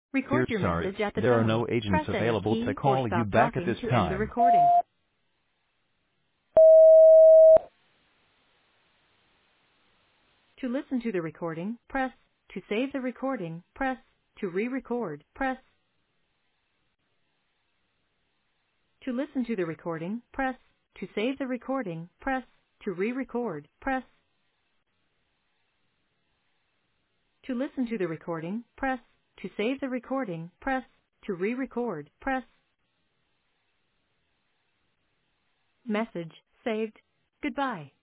We're Record your sorry, message at the there are tone. no agents Press any available to key or call you stop back at talking this to end the time. recording. To listen to the recording, press. To save the recording, press. To re-record, press. To listen to the recording, press. To save the recording, press. To re-record, press. To listen to the recording, press. To save the recording, press. To re-record, press. Message saved. Goodbye.